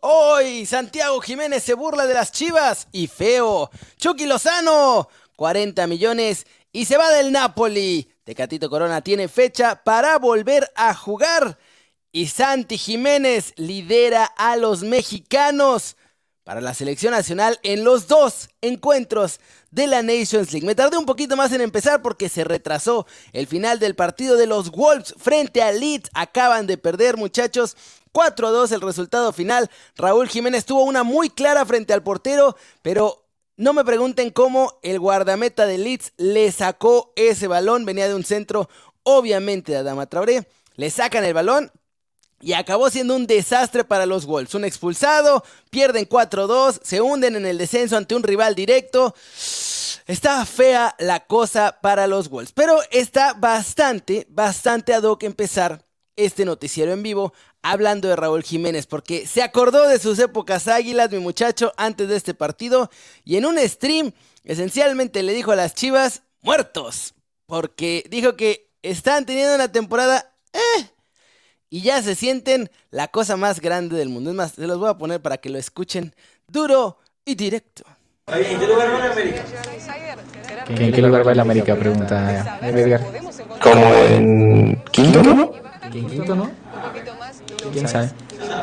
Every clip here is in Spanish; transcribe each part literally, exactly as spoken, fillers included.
Hoy Santiago Jiménez se burla de las Chivas y feo. Chucky Lozano, cuarenta millones y se va del Napoli. Tecatito Corona tiene fecha para volver a jugar. Y Santi Jiménez lidera a los mexicanos para la selección nacional en los dos encuentros de la Nations League. Me tardé un poquito más en empezar porque se retrasó el final del partido de los Wolves frente a Leeds. Acaban de perder, muchachos, cuatro a dos el resultado final. Raúl Jiménez tuvo una muy clara frente al portero, pero no me pregunten cómo el guardameta de Leeds le sacó ese balón. Venía de un centro, obviamente, de Adama Traoré. Le sacan el balón y acabó siendo un desastre para los Wolves. Un expulsado, pierden cuatro a dos, se hunden en el descenso ante un rival directo. Está fea la cosa para los Wolves, pero está bastante, bastante ad hoc empezar este noticiero en vivo hablando de Raúl Jiménez, porque se acordó de sus épocas águilas, mi muchacho, antes de este partido, y en un stream esencialmente le dijo a las Chivas, muertos, porque dijo que están teniendo una temporada, eh, y ya se sienten la cosa más grande del mundo. Es más, se los voy a poner para que lo escuchen duro y directo. ¿En qué lugar va la América? ¿En qué lugar va la América? Pregunta Edgar. Como en quinto, ¿no? ¿En quinto, no? ¿Quién sabe?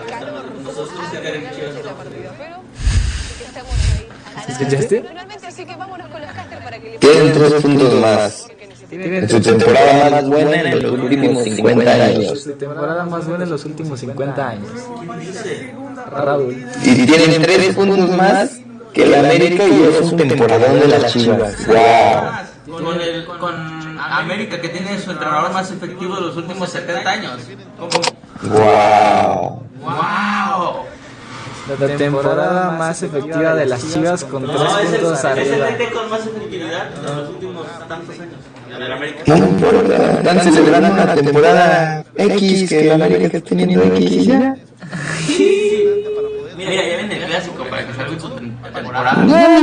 ¿Escuchaste? Tienen tres puntos más. En su temporada más buena en los últimos cincuenta años. Su temporada más buena en los últimos cincuenta años. Raúl. Y tienen tres puntos más que la América y es un temporadón de las Chivas. ¡Wow! Con, el, con América, que tiene su entrenador más efectivo de los últimos setenta años. ¡Wow! ¡Wow! La temporada más efectiva de las Chivas con tres puntos arriba. Es el con más efectividad en los últimos tantos años. En América. No importa, están celebrando una temporada X que la América está teniendo X y ya. Mira, ya viene el clásico para que salga su temporada. No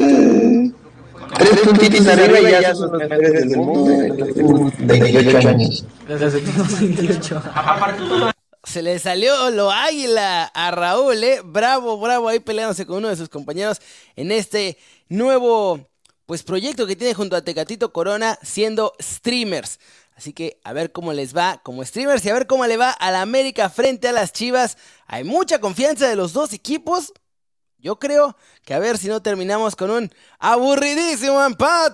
importa. Tres puntitos arriba y ya son los mejores del mundo. veintiocho años. Los últimos veintiocho. Aparte todo. Se le salió lo águila a Raúl, ¿eh? Bravo, bravo, ahí peleándose con uno de sus compañeros en este nuevo, pues, proyecto que tiene junto a Tecatito Corona, siendo streamers. Así que a ver cómo les va como streamers y a ver cómo le va a la América frente a las Chivas. Hay mucha confianza de los dos equipos. Yo creo que a ver si no terminamos con un aburridísimo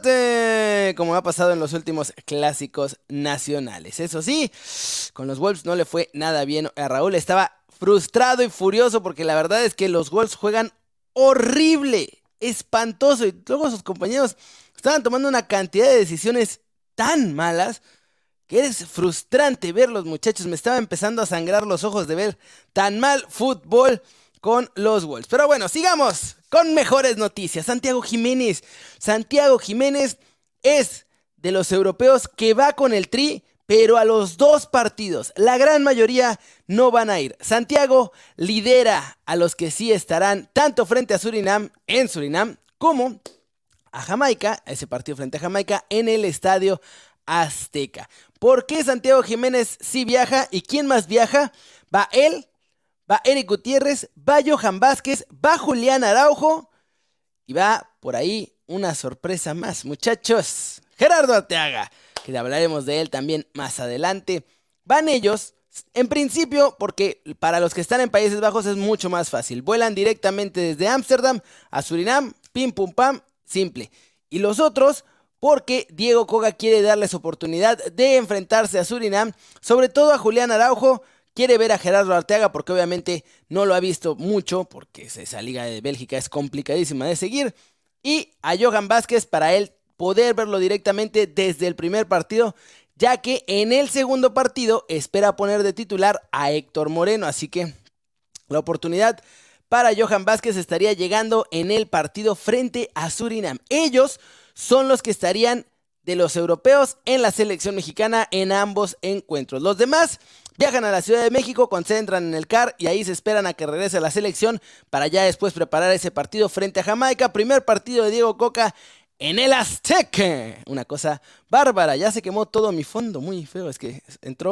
empate, como ha pasado en los últimos clásicos nacionales. Eso sí, con los Wolves no le fue nada bien a Raúl. Estaba frustrado y furioso porque la verdad es que los Wolves juegan horrible, espantoso. Y luego sus compañeros estaban tomando una cantidad de decisiones tan malas que es frustrante verlos, muchachos. Me estaba empezando a sangrar los ojos de ver tan mal fútbol con los Wolves. Pero bueno, sigamos con mejores noticias. Santiago Jiménez. Santiago Jiménez es de los europeos que va con el Tri, pero a los dos partidos. La gran mayoría no van a ir. Santiago lidera a los que sí estarán, tanto frente a Surinam, en Surinam, como a Jamaica, ese partido frente a Jamaica, en el Estadio Azteca. ¿Por qué Santiago Jiménez sí viaja? ¿Y quién más viaja? Va él, va Eric Gutiérrez, va Johan Vázquez, va Julián Araujo y va por ahí una sorpresa más, muchachos. Gerardo Arteaga, que hablaremos de él también más adelante. Van ellos, en principio, porque para los que están en Países Bajos es mucho más fácil. Vuelan directamente desde Ámsterdam a Surinam, pim pum pam, simple. Y los otros, porque Diego Coga quiere darles oportunidad de enfrentarse a Surinam, sobre todo a Julián Araujo. Quiere ver a Gerardo Arteaga porque obviamente no lo ha visto mucho, porque esa liga de Bélgica es complicadísima de seguir. Y a Johan Vázquez para él poder verlo directamente desde el primer partido, ya que en el segundo partido espera poner de titular a Héctor Moreno. Así que la oportunidad para Johan Vázquez estaría llegando en el partido frente a Surinam. Ellos son los que estarían de los europeos en la selección mexicana en ambos encuentros. Los demás viajan a la Ciudad de México, concentran en el C A R y ahí se esperan a que regrese a la selección para ya después preparar ese partido frente a Jamaica. Primer partido de Diego Coca en el Azteca. Una cosa bárbara, ya se quemó todo mi fondo, muy feo, es que entró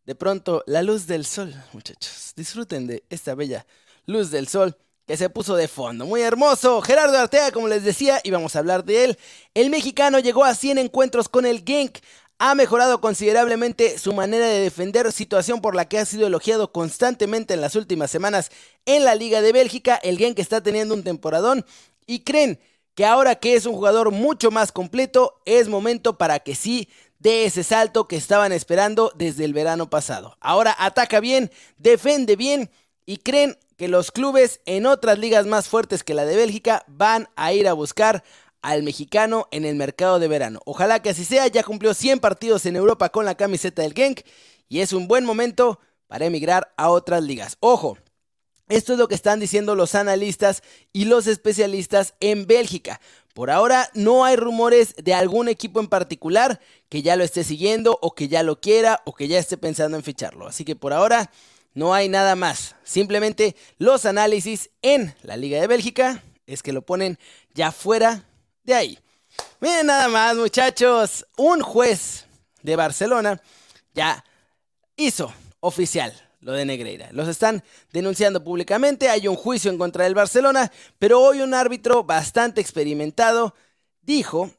de pronto la luz del sol, muchachos. Disfruten de esta bella luz del sol que se puso de fondo. Muy hermoso. Gerardo Arteaga, como les decía, y vamos a hablar de él. El mexicano llegó a cien encuentros con el Genk. Ha mejorado considerablemente su manera de defender, situación por la que ha sido elogiado constantemente en las últimas semanas en la Liga de Bélgica. El Genk está teniendo un temporadón y creen que ahora que es un jugador mucho más completo, es momento para que sí dé ese salto que estaban esperando desde el verano pasado. Ahora ataca bien, defiende bien y creen que los clubes en otras ligas más fuertes que la de Bélgica van a ir a buscar al mexicano en el mercado de verano. Ojalá que así sea. Ya cumplió cien partidos en Europa con la camiseta del Genk y es un buen momento para emigrar a otras ligas. Ojo, esto es lo que están diciendo los analistas y los especialistas en Bélgica. Por ahora no hay rumores de algún equipo en particular que ya lo esté siguiendo o que ya lo quiera o que ya esté pensando en ficharlo. Así que por ahora no hay nada más. Simplemente los análisis en la Liga de Bélgica es que lo ponen ya fuera de ahí. Miren nada más, muchachos. Un juez de Barcelona ya hizo oficial lo de Negreira. Los están denunciando públicamente. Hay un juicio en contra del Barcelona, pero hoy un árbitro bastante experimentado dijo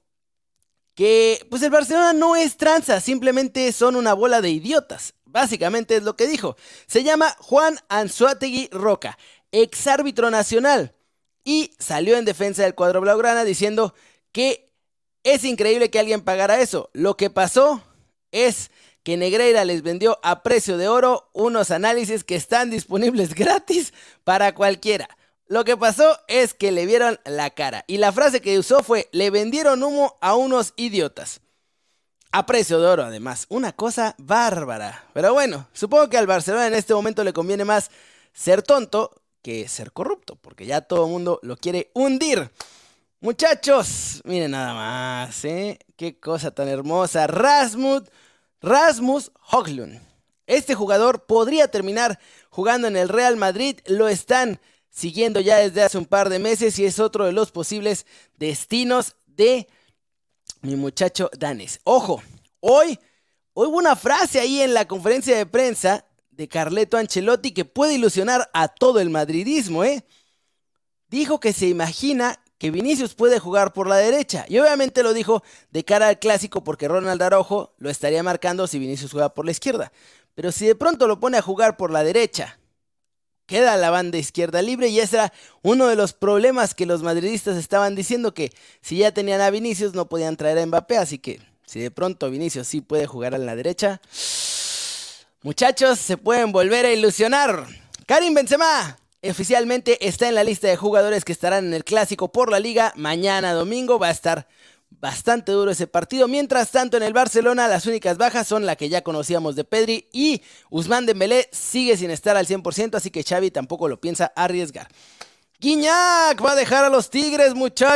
que pues el Barcelona no es tranza, simplemente son una bola de idiotas. Básicamente es lo que dijo. Se llama Juan Anzuategui Roca, exárbitro nacional, y salió en defensa del cuadro blaugrana diciendo que es increíble que alguien pagara eso. Lo que pasó es que Negreira les vendió a precio de oro unos análisis que están disponibles gratis para cualquiera. Lo que pasó es que le vieron la cara y la frase que usó fue: le vendieron humo a unos idiotas. A precio de oro, además. Una cosa bárbara. Pero bueno, supongo que al Barcelona en este momento le conviene más ser tonto que ser corrupto, porque ya todo el mundo lo quiere hundir. Muchachos, miren nada más, ¿eh? Qué cosa tan hermosa. Rasmus, Rasmus Højlund. Este jugador podría terminar jugando en el Real Madrid. Lo están siguiendo ya desde hace un par de meses y es otro de los posibles destinos de mi muchacho danés. Ojo, hoy, hoy hubo una frase ahí en la conferencia de prensa de Carleto Ancelotti que puede ilusionar a todo el madridismo, ¿eh? Dijo que se imagina que Vinicius puede jugar por la derecha. Y obviamente lo dijo de cara al clásico porque Ronald Araujo lo estaría marcando si Vinicius juega por la izquierda. Pero si de pronto lo pone a jugar por la derecha, queda la banda izquierda libre y ese era uno de los problemas que los madridistas estaban diciendo, que si ya tenían a Vinicius no podían traer a Mbappé, así que si de pronto Vinicius sí puede jugar a la derecha, muchachos, se pueden volver a ilusionar. Karim Benzema oficialmente está en la lista de jugadores que estarán en el clásico por la Liga mañana domingo. Va a estar bastante duro ese partido. Mientras tanto, en el Barcelona las únicas bajas son la que ya conocíamos de Pedri y Ousmane Dembélé sigue sin estar al cien por ciento, así que Xavi tampoco lo piensa arriesgar. Guiñac va a dejar a los Tigres,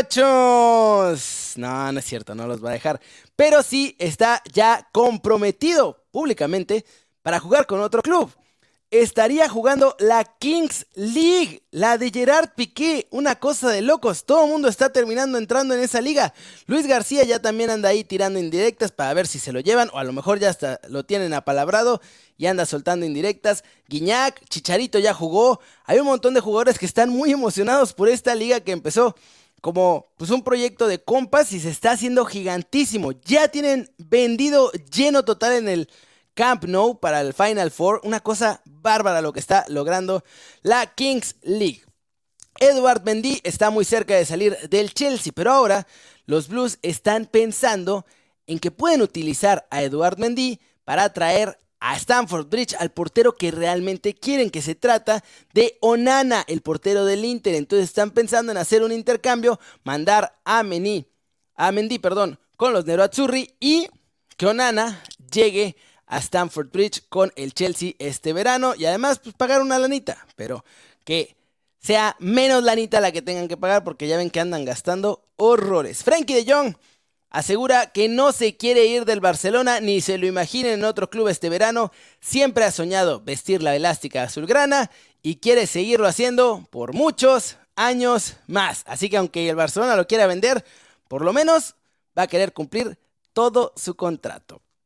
muchachos. No, no es cierto, no los va a dejar, pero sí está ya comprometido públicamente para jugar con otro club. Estaría jugando la Kings League, la de Gerard Piqué, una cosa de locos. Todo el mundo está terminando entrando en esa liga. Luis García ya también anda ahí tirando indirectas para ver si se lo llevan, o a lo mejor ya hasta lo tienen apalabrado y anda soltando indirectas. Guiñac, Chicharito ya jugó. Hay un montón de jugadores que están muy emocionados por esta liga que empezó como pues un proyecto de compas y se está haciendo gigantísimo. Ya tienen vendido lleno total en el Camp Nou para el Final Four. Una cosa bárbara lo que está logrando la Kings League. Edouard Mendy está muy cerca de salir del Chelsea, pero ahora los Blues están pensando en que pueden utilizar a Edouard Mendy para traer a Stamford Bridge al portero que realmente quieren, que se trata de Onana, el portero del Inter. Entonces están pensando en hacer un intercambio, mandar a Mendy, a Mendy, perdón, con los Nerazzurri y que Onana llegue a Stamford Bridge con el Chelsea este verano y además pues pagar una lanita, pero que sea menos lanita la que tengan que pagar porque ya ven que andan gastando horrores. Frenkie de Jong asegura que no se quiere ir del Barcelona ni se lo imagina en otro club este verano. Siempre ha soñado vestir la elástica azulgrana y quiere seguirlo haciendo por muchos años más. Así que aunque el Barcelona lo quiera vender, por lo menos va a querer cumplir todo su contrato.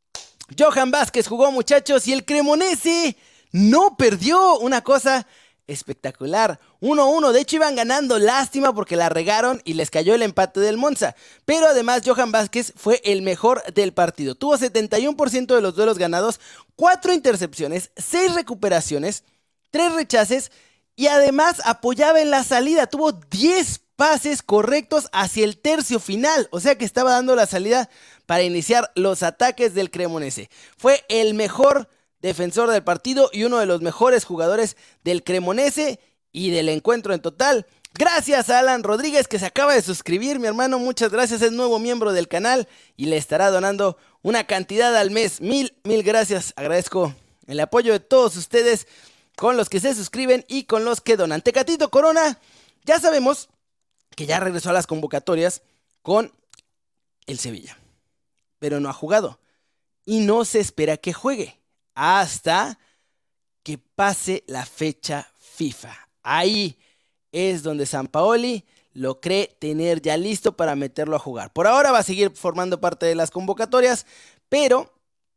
Johan Vázquez jugó, muchachos, y el Cremonese no perdió. Una cosa espectacular. uno a uno, de hecho iban ganando, lástima porque la regaron y les cayó el empate del Monza. Pero además Johan Vázquez fue el mejor del partido. Tuvo setenta y uno por ciento de los duelos ganados, cuatro intercepciones, seis recuperaciones, tres rechaces y además apoyaba en la salida. Tuvo diez pases correctos hacia el tercio final, o sea que estaba dando la salida para iniciar los ataques del Cremonese. Fue el mejor defensor del partido y uno de los mejores jugadores del Cremonese y del encuentro en total. Gracias a Alan Rodríguez, que se acaba de suscribir, mi hermano, muchas gracias, es nuevo miembro del canal y le estará donando una cantidad al mes. Mil, mil gracias, agradezco el apoyo de todos ustedes con los que se suscriben y con los que donan. Tecatito Corona, ya sabemos que ya regresó a las convocatorias con el Sevilla, pero no ha jugado y no se espera que juegue hasta que pase la fecha FIFA. Ahí es donde Sampaoli lo cree tener ya listo para meterlo a jugar. Por ahora va a seguir formando parte de las convocatorias, pero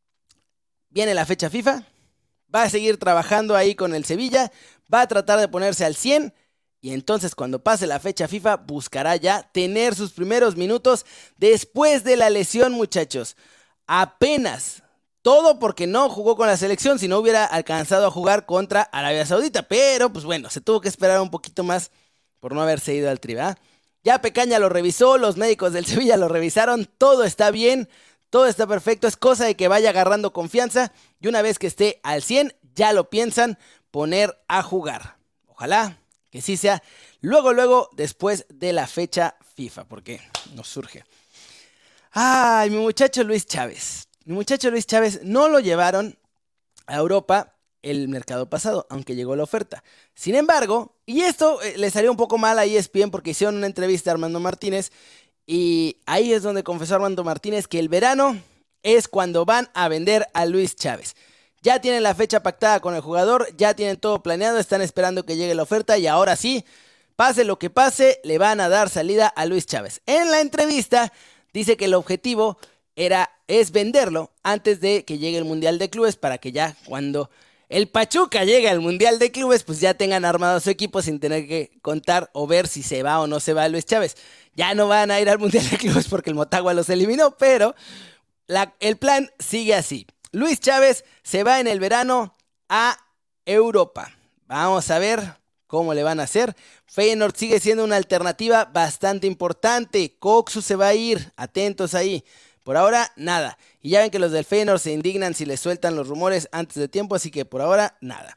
viene la fecha FIFA, va a seguir trabajando ahí con el Sevilla, va a tratar de ponerse al cien. Y entonces cuando pase la fecha FIFA buscará ya tener sus primeros minutos después de la lesión, muchachos. Apenas, todo porque no jugó con la selección, si no hubiera alcanzado a jugar contra Arabia Saudita. Pero pues bueno, se tuvo que esperar un poquito más por no haberse ido al tri, ¿verdad? Ya Pecaña lo revisó, los médicos del Sevilla lo revisaron, todo está bien, todo está perfecto. Es cosa de que vaya agarrando confianza y una vez que esté al cien ya lo piensan poner a jugar. Ojalá que sí sea luego, luego, después de la fecha FIFA, porque nos surge. Ay, mi muchacho Luis Chávez. Mi muchacho Luis Chávez no lo llevaron a Europa el mercado pasado, aunque llegó la oferta. Sin embargo, y esto eh, le salió un poco mal a E S P N porque hicieron una entrevista a Armando Martínez y ahí es donde confesó Armando Martínez que el verano es cuando van a vender a Luis Chávez. Ya tienen la fecha pactada con el jugador, ya tienen todo planeado, están esperando que llegue la oferta y ahora sí, pase lo que pase, le van a dar salida a Luis Chávez. En la entrevista dice que el objetivo era, es venderlo antes de que llegue el Mundial de Clubes para que ya cuando el Pachuca llegue al Mundial de Clubes pues ya tengan armado su equipo sin tener que contar o ver si se va o no se va Luis Chávez. Ya no van a ir al Mundial de Clubes porque el Motagua los eliminó, pero la, el plan sigue así. Luis Chávez se va en el verano a Europa. Vamos a ver cómo le van a hacer. Feyenoord sigue siendo una alternativa bastante importante. Coxu se va a ir, atentos ahí. Por ahora, nada. Y ya ven que los del Feyenoord se indignan si les sueltan los rumores antes de tiempo, así que por ahora, nada.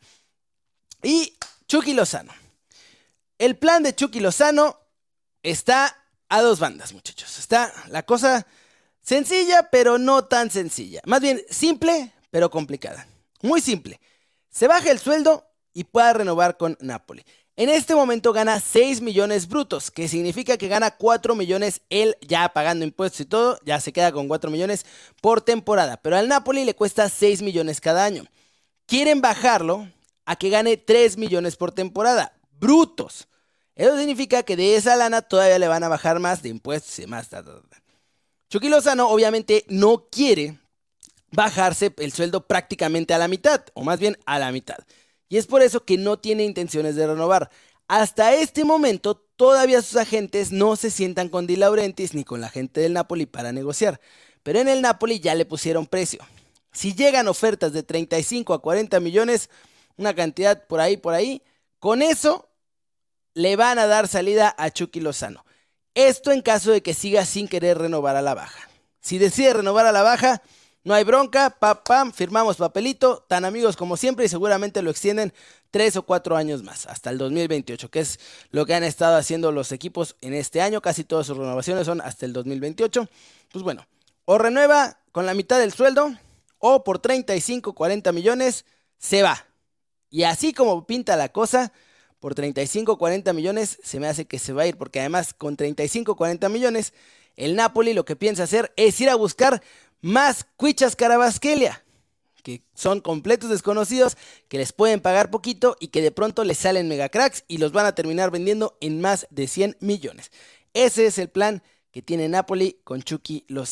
Y Chucky Lozano. El plan de Chucky Lozano está a dos bandas, muchachos. Está la cosa sencilla, pero no tan sencilla. Más bien, simple, pero complicada. Muy simple. Se baja el sueldo y pueda renovar con Napoli. En este momento gana seis millones brutos, que significa que gana cuatro millones él ya pagando impuestos y todo, ya se queda con cuatro millones por temporada. Pero al Napoli le cuesta seis millones cada año. Quieren bajarlo a que gane tres millones por temporada, brutos. Eso significa que de esa lana todavía le van a bajar más de impuestos y más. Da, da, da. Chucky Lozano obviamente no quiere bajarse el sueldo prácticamente a la mitad, o más bien a la mitad. Y es por eso que no tiene intenciones de renovar. Hasta este momento todavía sus agentes no se sientan con Di Laurentiis ni con la gente del Napoli para negociar. Pero en el Napoli ya le pusieron precio. Si llegan ofertas de treinta y cinco a cuarenta millones, una cantidad por ahí, por ahí, con eso le van a dar salida a Chucky Lozano. Esto en caso de que siga sin querer renovar a la baja. Si decide renovar a la baja, no hay bronca, pam, pam, firmamos papelito, tan amigos como siempre y seguramente lo extienden tres o cuatro años más, hasta el dos mil veintiocho, que es lo que han estado haciendo los equipos en este año. Casi todas sus renovaciones son hasta el dos mil veintiocho. Pues bueno, o renueva con la mitad del sueldo o por treinta y cinco, cuarenta millones se va. Y así como pinta la cosa, por treinta y cinco, cuarenta millones se me hace que se va a ir, porque además con treinta y cinco, cuarenta millones el Napoli lo que piensa hacer es ir a buscar más Kvichas Kvaratskhelia, que son completos desconocidos, que les pueden pagar poquito y que de pronto les salen mega cracks y los van a terminar vendiendo en más de cien millones. Ese es el plan que tiene Napoli con Chucky Lozano, muchachos.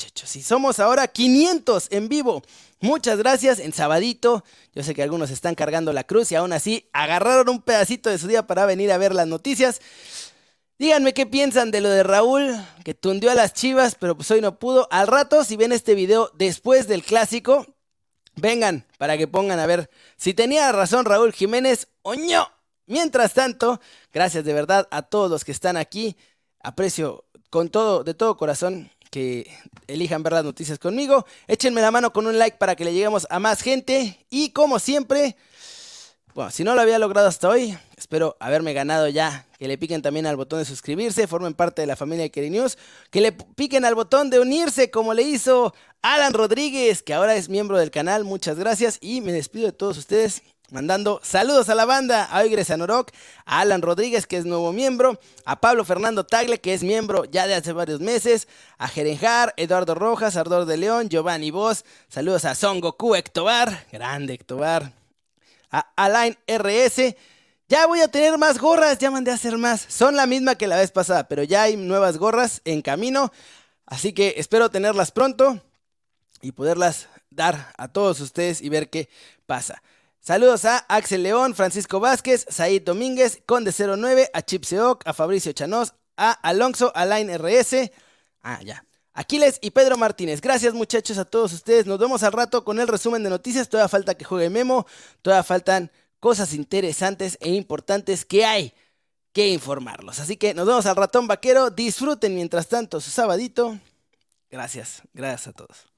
muchachos. Y somos ahora quinientos en vivo. Muchas gracias en sabadito. Yo sé que algunos están cargando la cruz y aún así agarraron un pedacito de su día para venir a ver las noticias. Díganme qué piensan de lo de Raúl, que tundió a las Chivas, pero pues hoy no pudo. Al rato, si ven este video después del clásico, vengan para que pongan a ver si tenía razón Raúl Jiménez o no. Mientras tanto, gracias de verdad a todos los que están aquí. Aprecio con todo, de todo corazón que elijan ver las noticias conmigo. Échenme la mano con un like para que le lleguemos a más gente. Y como siempre, bueno, si no lo había logrado hasta hoy, espero haberme ganado ya. Que le piquen también al botón de suscribirse, formen parte de la familia de Keri News. Que le piquen al botón de unirse, como le hizo Alan Rodríguez, que ahora es miembro del canal. Muchas gracias y me despido de todos ustedes mandando saludos a la banda, a Oigres Anorok, a Alan Rodríguez, que es nuevo miembro, a Pablo Fernando Tagle, que es miembro ya de hace varios meses, a Jerenjar, Eduardo Rojas, Ardor de León, Giovanni Voz, saludos a Son Goku Ectobar, grande Ectobar, a Alain R S. Ya voy a tener más gorras, ya mandé a hacer más. Son la misma que la vez pasada, pero ya hay nuevas gorras en camino. Así que espero tenerlas pronto y poderlas dar a todos ustedes y ver qué pasa. Saludos a Axel León, Francisco Vázquez, Said Domínguez, Conde cero nueve, a Chip Seoc, a Fabricio Chanós, a Alonso, a Line R S. Ah, ya. Aquiles y Pedro Martínez. Gracias muchachos a todos ustedes. Nos vemos al rato con el resumen de noticias. Todavía falta que juegue Memo. Todavía faltan cosas interesantes e importantes que hay que informarlos. Así que nos vemos al ratón vaquero. Disfruten mientras tanto su sabadito. Gracias, gracias a todos.